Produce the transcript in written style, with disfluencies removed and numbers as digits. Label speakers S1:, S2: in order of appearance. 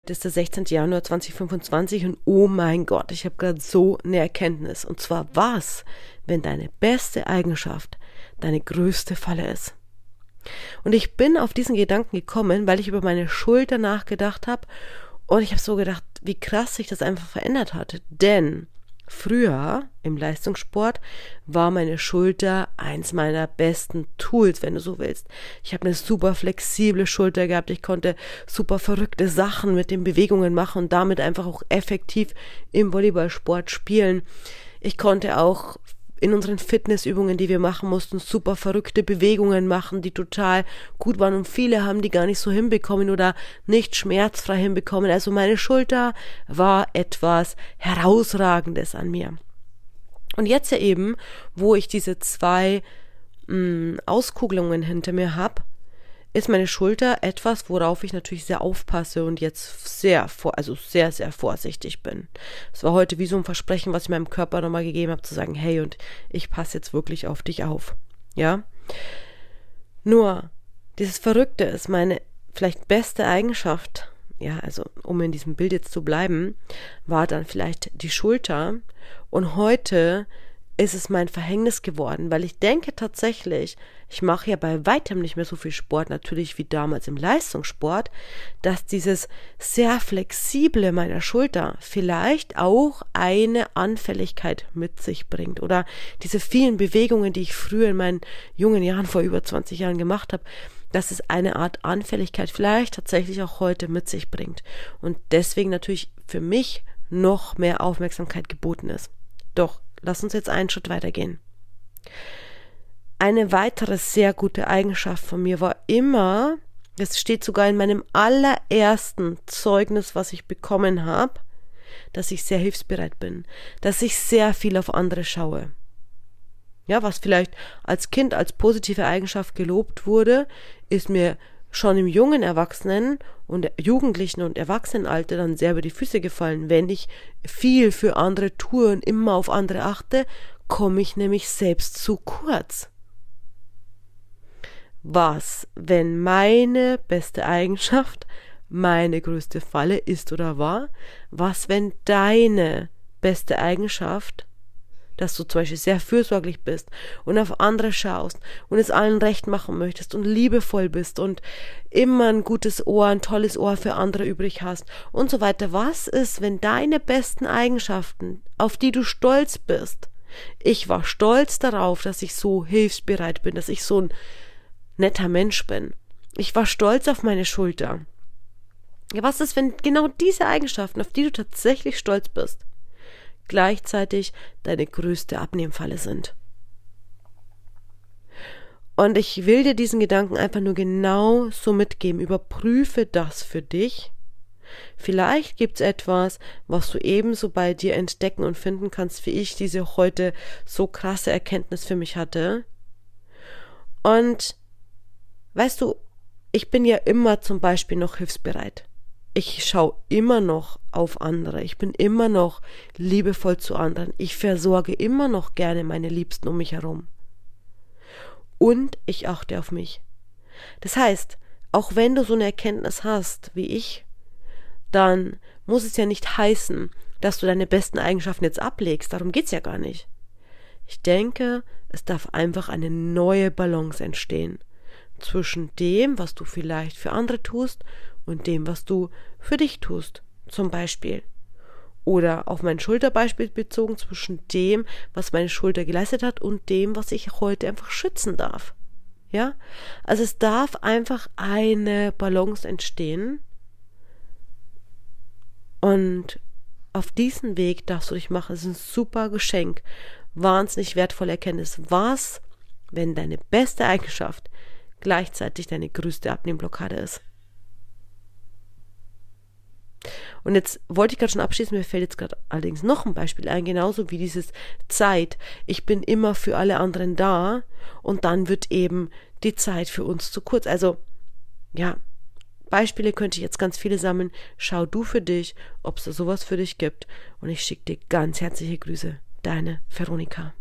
S1: Heute ist der 16. Januar 2025 und oh mein Gott, ich habe gerade so eine Erkenntnis. Und zwar was, wenn deine beste Eigenschaft deine größte Falle ist? Und ich bin auf diesen Gedanken gekommen, weil ich über meine Schulter nachgedacht habe und ich habe so gedacht, wie krass sich das einfach verändert hat. Denn früher im Leistungssport war meine Schulter eins meiner besten Tools, wenn du so willst. Ich habe eine super flexible Schulter gehabt, ich konnte super verrückte Sachen mit den Bewegungen machen und damit einfach auch effektiv im Volleyballsport spielen. Ich konnte auch in unseren Fitnessübungen, die wir machen mussten, super verrückte Bewegungen machen, die total gut waren und viele haben die gar nicht so hinbekommen oder nicht schmerzfrei hinbekommen. Also meine Schulter war etwas Herausragendes an mir. Und jetzt ja eben, wo ich diese 2 Auskugelungen hinter mir habe, ist meine Schulter etwas, worauf ich natürlich sehr aufpasse und jetzt sehr, sehr vorsichtig bin. Es war heute wie so ein Versprechen, was ich meinem Körper nochmal gegeben habe, zu sagen, hey, und ich passe jetzt wirklich auf dich auf. Ja? Nur, dieses Verrückte ist meine vielleicht beste Eigenschaft, ja, also um in diesem Bild jetzt zu bleiben, war dann vielleicht die Schulter und heute ist es mein Verhängnis geworden, weil ich denke tatsächlich, ich mache ja bei weitem nicht mehr so viel Sport, natürlich wie damals im Leistungssport, dass dieses sehr flexible meiner Schulter vielleicht auch eine Anfälligkeit mit sich bringt oder diese vielen Bewegungen, die ich früher in meinen jungen Jahren, vor über 20 Jahren gemacht habe, dass es eine Art Anfälligkeit vielleicht tatsächlich auch heute mit sich bringt und deswegen natürlich für mich noch mehr Aufmerksamkeit geboten ist. Doch lass uns jetzt einen Schritt weitergehen. Eine weitere sehr gute Eigenschaft von mir war immer, das steht sogar in meinem allerersten Zeugnis, was ich bekommen habe, dass ich sehr hilfsbereit bin, dass ich sehr viel auf andere schaue. Ja, was vielleicht als Kind als positive Eigenschaft gelobt wurde, ist mir schon im jungen Erwachsenen und Jugendlichen und Erwachsenenalter dann sehr über die Füße gefallen. Wenn ich viel für andere tue und immer auf andere achte, komme ich nämlich selbst zu kurz. Was, wenn meine beste Eigenschaft meine größte Falle ist oder war? Was, wenn deine beste Eigenschaft, dass du zum Beispiel sehr fürsorglich bist und auf andere schaust und es allen recht machen möchtest und liebevoll bist und immer ein gutes Ohr, ein tolles Ohr für andere übrig hast und so weiter. Was ist, wenn deine besten Eigenschaften, auf die du stolz bist? Ich war stolz darauf, dass ich so hilfsbereit bin, dass ich so ein netter Mensch bin. Ich war stolz auf meine Schulter. Ja, was ist, wenn genau diese Eigenschaften, auf die du tatsächlich stolz bist, gleichzeitig deine größte Abnehmfalle sind? Und ich will dir diesen Gedanken einfach nur genau so mitgeben. Überprüfe das für dich. Vielleicht gibt's etwas, was du ebenso bei dir entdecken und finden kannst, wie ich diese heute so krasse Erkenntnis für mich hatte. Und weißt du, ich bin ja immer zum Beispiel noch hilfsbereit. Ich schaue immer noch auf andere. Ich bin immer noch liebevoll zu anderen. Ich versorge immer noch gerne meine Liebsten um mich herum. Und ich achte auf mich. Das heißt, auch wenn du so eine Erkenntnis hast wie ich, dann muss es ja nicht heißen, dass du deine besten Eigenschaften jetzt ablegst. Darum geht's ja gar nicht. Ich denke, es darf einfach eine neue Balance entstehen zwischen dem, was du vielleicht für andere tust und dem, was du für dich tust, zum Beispiel. Oder auf mein Schulterbeispiel bezogen zwischen dem, was meine Schulter geleistet hat und dem, was ich heute einfach schützen darf. Ja? Also es darf einfach eine Balance entstehen und auf diesen Weg darfst du dich machen. Es ist ein super Geschenk, wahnsinnig wertvolle Erkenntnis. Was, wenn deine beste Eigenschaft gleichzeitig deine größte Abnehmblockade ist? Und jetzt wollte ich gerade schon abschließen, mir fällt jetzt gerade allerdings noch ein Beispiel ein, genauso wie dieses Zeit. Ich bin immer für alle anderen da und dann wird eben die Zeit für uns zu kurz. Also, ja, Beispiele könnte ich jetzt ganz viele sammeln. Schau du für dich, ob es da sowas für dich gibt. Und ich schicke dir ganz herzliche Grüße. Deine Veronika.